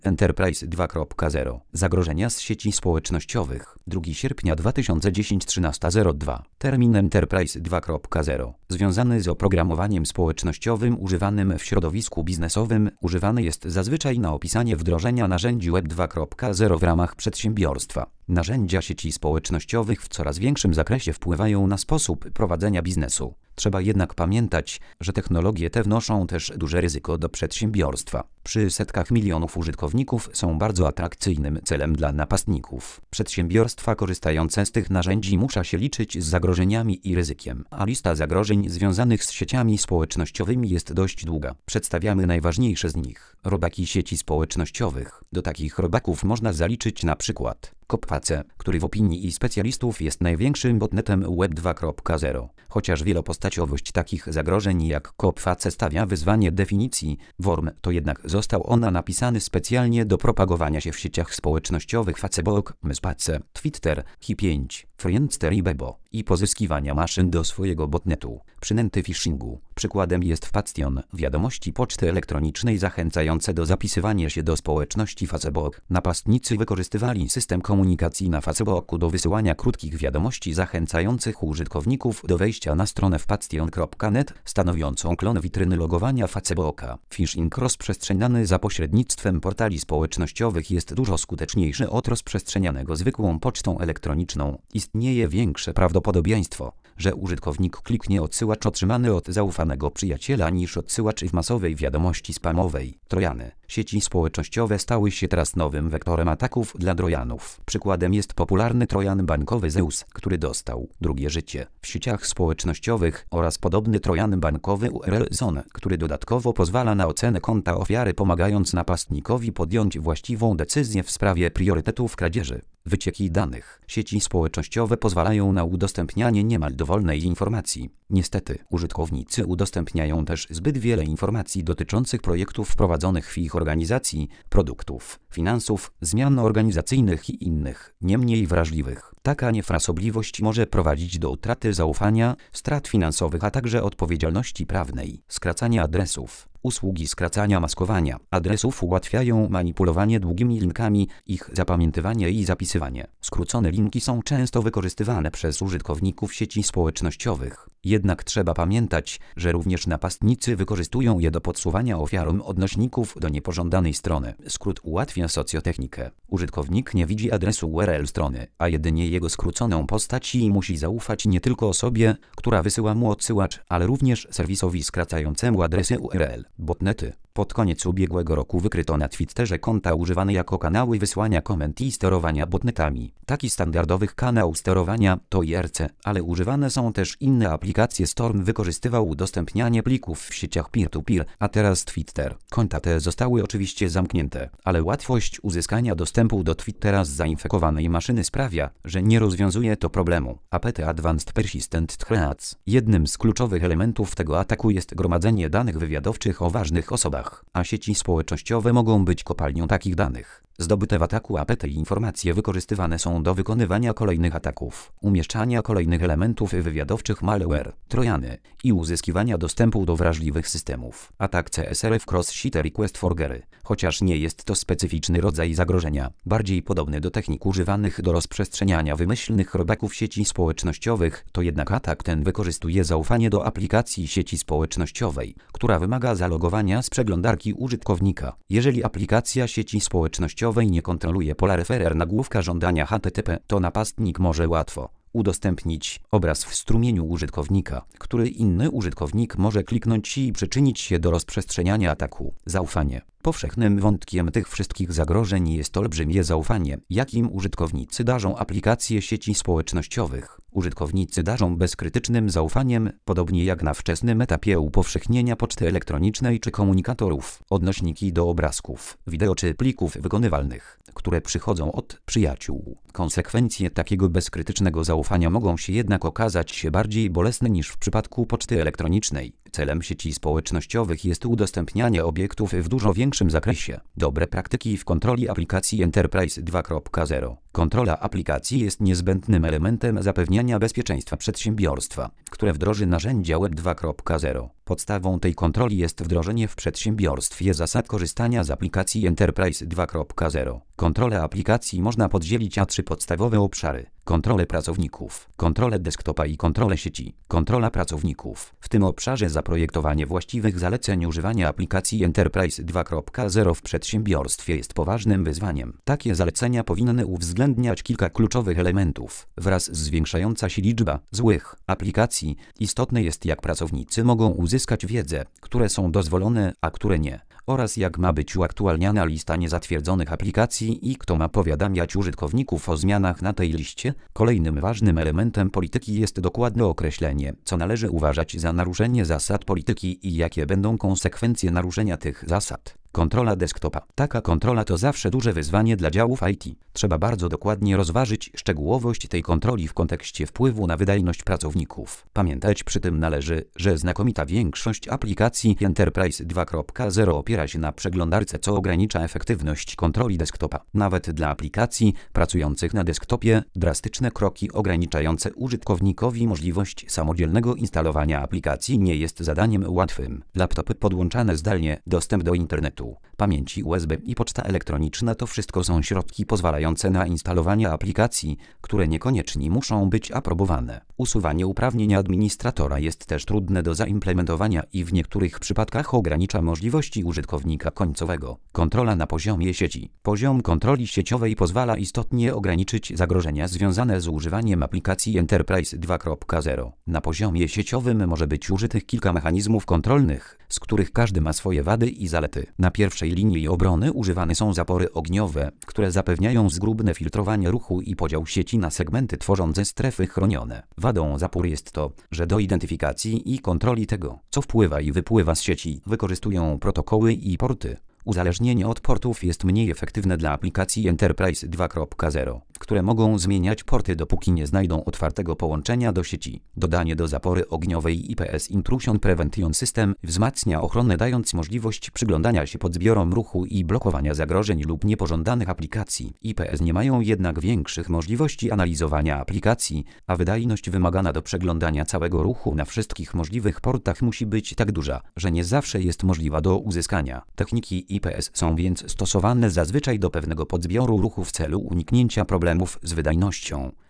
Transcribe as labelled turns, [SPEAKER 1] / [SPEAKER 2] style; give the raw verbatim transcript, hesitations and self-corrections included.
[SPEAKER 1] Enterprise dwa kropka zero. Zagrożenia z sieci społecznościowych. drugiego sierpnia dwa tysiące dziesiątego trzynasta zero dwa. Termin Enterprise dwa kropka zero. Związany z oprogramowaniem społecznościowym używanym w środowisku biznesowym, używany jest zazwyczaj na opisanie wdrożenia narzędzi Web dwa kropka zero w ramach przedsiębiorstwa. Narzędzia sieci społecznościowych w coraz większym zakresie wpływają na sposób prowadzenia biznesu. Trzeba jednak pamiętać, że technologie te wnoszą też duże ryzyko do przedsiębiorstwa. Przy setkach milionów użytkowników są bardzo atrakcyjnym celem dla napastników. Przedsiębiorstwa korzystające z tych narzędzi muszą się liczyć z zagrożeniami i ryzykiem, a lista zagrożeń związanych z sieciami społecznościowymi jest dość długa. Przedstawiamy najważniejsze z nich. Robaki sieci społecznościowych. Do takich robaków można zaliczyć na przykład Kopface, który w opinii i specjalistów jest największym botnetem Web dwa kropka zero. Chociaż wielopostaciowość takich zagrożeń jak Kopface stawia wyzwanie definicji worm, to jednak został ona napisany specjalnie do propagowania się w sieciach społecznościowych Facebook, Myspace, Twitter, Hi pięć, Friendster i Bebo i pozyskiwania maszyn do swojego botnetu. Przynęty phishingu. Przykładem jest Wpadtion, wiadomości poczty elektronicznej zachęcające do zapisywania się do społeczności Facebook. Napastnicy wykorzystywali system komunikacji na Facebooku do wysyłania krótkich wiadomości zachęcających użytkowników do wejścia na stronę wpadtion kropka net, stanowiącą klon witryny logowania Facebooka. Phishing rozprzestrzeniany za pośrednictwem portali społecznościowych jest dużo skuteczniejszy od rozprzestrzenianego zwykłą pocztą elektroniczną. Istnieje większe prawdopodobieństwo, że użytkownik kliknie odsyłacz otrzymany od zaufanego przyjaciela niż odsyłacz w masowej wiadomości spamowej. Trojany. Sieci społecznościowe stały się teraz nowym wektorem ataków dla trojanów. Przykładem jest popularny trojan bankowy Zeus, który dostał drugie życie w sieciach społecznościowych, oraz podobny trojan bankowy U R L Zone, który dodatkowo pozwala na ocenę konta ofiary, pomagając napastnikowi podjąć właściwą decyzję w sprawie priorytetów kradzieży. Wycieki danych. Sieci społecznościowe pozwalają na udostępnianie niemal dowolnej informacji. Niestety, użytkownicy udostępniają też zbyt wiele informacji dotyczących projektów prowadzonych w ich organizacji, produktów, finansów, zmian organizacyjnych i innych, nie mniej wrażliwych. Taka niefrasobliwość może prowadzić do utraty zaufania, strat finansowych, a także odpowiedzialności prawnej. Skracanie adresów. Usługi skracania maskowania adresów ułatwiają manipulowanie długimi linkami, ich zapamiętywanie i zapisywanie. Skrócone linki są często wykorzystywane przez użytkowników sieci społecznościowych. Jednak trzeba pamiętać, że również napastnicy wykorzystują je do podsuwania ofiarom odnośników do niepożądanej strony. Skrót ułatwia socjotechnikę. Użytkownik nie widzi adresu U R L strony, a jedynie jego skróconą postać i musi zaufać nie tylko osobie, która wysyła mu odsyłacz, ale również serwisowi skracającemu adresy U R L. Botnety. Pod koniec ubiegłego roku wykryto na Twitterze konta używane jako kanały wysłania komend i sterowania botnetami. Taki standardowy kanał sterowania to I R C, ale używane są też inne aplikacje. Storm wykorzystywał udostępnianie plików w sieciach peer-to-peer, a teraz Twitter. Konta te zostały oczywiście zamknięte, ale łatwość uzyskania dostępu do Twittera z zainfekowanej maszyny sprawia, że nie rozwiązuje to problemu. A P T Advanced Persistent Threats. Jednym z kluczowych elementów tego ataku jest gromadzenie danych wywiadowczych o ważnych osobach, a sieci społecznościowe mogą być kopalnią takich danych. Zdobyte w ataku A P T informacje wykorzystywane są do wykonywania kolejnych ataków, umieszczania kolejnych elementów wywiadowczych malware, trojany i uzyskiwania dostępu do wrażliwych systemów. Atak C S R F Cross-Site Request Forgery. Chociaż nie jest to specyficzny rodzaj zagrożenia, bardziej podobny do technik używanych do rozprzestrzeniania wymyślnych robaków sieci społecznościowych, to jednak atak ten wykorzystuje zaufanie do aplikacji sieci społecznościowej, która wymaga zalogowania z przeglądarki użytkownika. Jeżeli aplikacja sieci społecznościowej nie kontroluje pola referer nagłówka żądania H T T P, to napastnik może łatwo udostępnić obraz w strumieniu użytkownika, który inny użytkownik może kliknąć i przyczynić się do rozprzestrzeniania ataku. Zaufanie. Powszechnym wątkiem tych wszystkich zagrożeń jest olbrzymie zaufanie, jakim użytkownicy darzą aplikacje sieci społecznościowych. Użytkownicy darzą bezkrytycznym zaufaniem, podobnie jak na wczesnym etapie upowszechnienia poczty elektronicznej czy komunikatorów, odnośniki do obrazków, wideo czy plików wykonywalnych, które przychodzą od przyjaciół. Konsekwencje takiego bezkrytycznego zaufania mogą się jednak okazać się bardziej bolesne niż w przypadku poczty elektronicznej. Celem sieci społecznościowych jest udostępnianie obiektów w dużo większym zakresie. Dobre praktyki w kontroli aplikacji Enterprise dwa kropka zero. Kontrola aplikacji jest niezbędnym elementem zapewniania bezpieczeństwa przedsiębiorstwa, które wdroży narzędzia Web dwa kropka zero. Podstawą tej kontroli jest wdrożenie w przedsiębiorstwie zasad korzystania z aplikacji Enterprise dwa kropka zero. Kontrolę aplikacji można podzielić na trzy podstawowe obszary: kontrolę pracowników, kontrolę desktopa i kontrolę sieci. Kontrola pracowników. W tym obszarze zaprojektowanie właściwych zaleceń używania aplikacji Enterprise dwa kropka zero w przedsiębiorstwie jest poważnym wyzwaniem. Takie zalecenia powinny uwzględniać kilka kluczowych elementów. Wraz z zwiększająca się liczba złych aplikacji, istotne jest, jak pracownicy mogą uzyskać wiedzę, które są dozwolone, a które nie, oraz jak ma być uaktualniana lista niezatwierdzonych aplikacji i kto ma powiadamiać użytkowników o zmianach na tej liście. Kolejnym ważnym elementem polityki jest dokładne określenie, co należy uważać za naruszenie zasad polityki i jakie będą konsekwencje naruszenia tych zasad. Kontrola desktopa. Taka kontrola to zawsze duże wyzwanie dla działów I T. Trzeba bardzo dokładnie rozważyć szczegółowość tej kontroli w kontekście wpływu na wydajność pracowników. Pamiętać przy tym należy, że znakomita większość aplikacji Enterprise dwa kropka zero opiera się na przeglądarce, co ogranicza efektywność kontroli desktopa. Nawet dla aplikacji pracujących na desktopie drastyczne kroki ograniczające użytkownikowi możliwość samodzielnego instalowania aplikacji nie jest zadaniem łatwym. Laptopy podłączane zdalnie, dostęp do internetu, pamięci U S B i poczta elektroniczna to wszystko są środki pozwalające na instalowanie aplikacji, które niekoniecznie muszą być aprobowane. Usuwanie uprawnień administratora jest też trudne do zaimplementowania i w niektórych przypadkach ogranicza możliwości użytkownika końcowego. Kontrola na poziomie sieci. Poziom kontroli sieciowej pozwala istotnie ograniczyć zagrożenia związane z używaniem aplikacji Enterprise dwa kropka zero. Na poziomie sieciowym może być użytych kilka mechanizmów kontrolnych, z których każdy ma swoje wady i zalety. Na pierwszej linii obrony używane są zapory ogniowe, które zapewniają zgrubne filtrowanie ruchu i podział sieci na segmenty tworzące strefy chronione. Wadą zapór jest to, że do identyfikacji i kontroli tego, co wpływa i wypływa z sieci, wykorzystują protokoły i porty. Uzależnienie od portów jest mniej efektywne dla aplikacji Enterprise dwa kropka zero, które mogą zmieniać porty, dopóki nie znajdą otwartego połączenia do sieci. Dodanie do zapory ogniowej I P S Intrusion Prevention System wzmacnia ochronę, dając możliwość przyglądania się podzbiorom ruchu i blokowania zagrożeń lub niepożądanych aplikacji. I P S nie mają jednak większych możliwości analizowania aplikacji, a wydajność wymagana do przeglądania całego ruchu na wszystkich możliwych portach musi być tak duża, że nie zawsze jest możliwa do uzyskania. Techniki I P S są więc stosowane zazwyczaj do pewnego podzbioru ruchu w celu uniknięcia problemów z wydajnością.